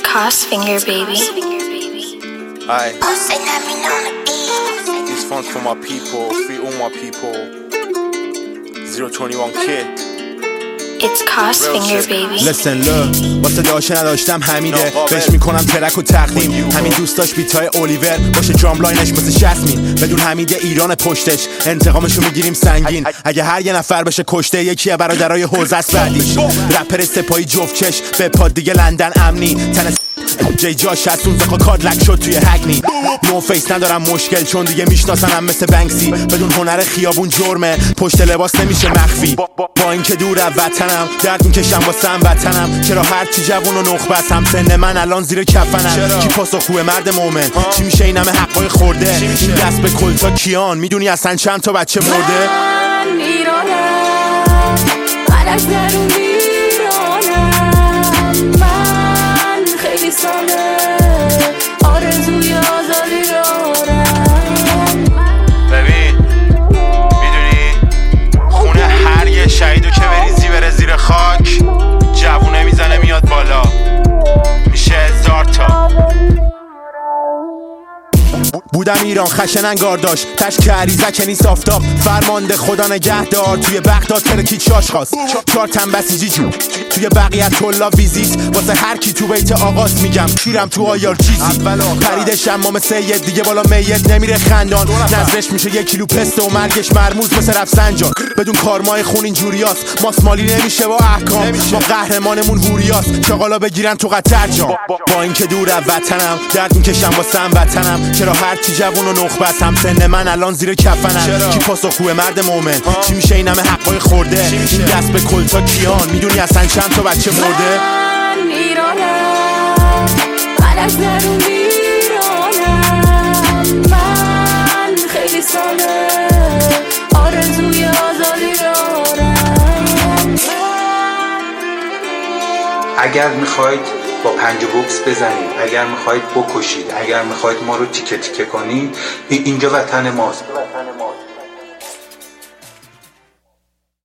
Cost Finger, baby. Aye. These funds for my people, free all my people. 021 kid. It's Cost Finger, baby. Listen look واسه داشته نداشتم حمیده بهش میکنم ترک و تقدیم همین دوستاش بیتای اولیور باشه درام لاینش مثل 60 مین بدون حمید ایران پشتش انتقامشو میگیریم سنگین اگه هر یه نفر بشه کشته یکیه برادرای حوزه است بعدیش رپر سپاهی جفت چش به پاد دیگه لندن امنی تن جی جاش از اون زخا کادلک شد توی هگنی نو فیس ندارم مشکل چون دیگه میشناسنم مثل بنکسی بدون هنر خیابون جرمه پشت لباس نمیشه مخفی با اینکه دور از وطنم درد میکشم واسه وطنم چرا هرچی جوون و نخبه هم سن من الان زیر کفنم کی پاسخگوه مرد مومن چی میشه این همه حقای خورده این دست به کلتا کیان میدونی اصلا چند تا بچه مرده من ایرانم علش درون ایرانم من خیلی ساله آرزوی آزادی دارم ببین میدونی خونه هر یه شهیدو که بریزی بره زیر خاک جوونه میزنه میاد بالا میشه 1000 تا بودم ایران خشن انگار داشت تشک عریزک نیست آفتاب فرمانده خدا نگهدار توی بغداد ترکید شاش خواست 4 تن بسیجی جو توی بقیت طلا ویزیت واسه هر کی تو بیت آقاست میگم کیرم تو آیار چیزی پرید شمام سید دیگه بالا میت نمیره خندان نظرش میشه 1 کیلو پسته و مرگش مرموز مثل رفسنجان بدون کارمای خون اینجوریاست ماسمالی نمیشه با احکام ما قهرمانمون ووریاست چاقالا بگیرن تو قطر جام با اینکه دور از وطنم درد میکشم واسه وطنم چرا هرچی جوون و نخبه هم سن من الان زیر کفنم کی پاسخگوه مرد مومن چی میشه این همه حقای خورده این دست به کلتا کیان میدونی اصلا چند تا بچه مرده من ایرانم علش درون ایرانم من خیلی ساله آرزوی آزادی دارم اگر میخواید با پنج بوکس بزنید اگر میخواید بکشید اگر میخواید ما رو تیکه تیکه کنید اینجا وطن ماست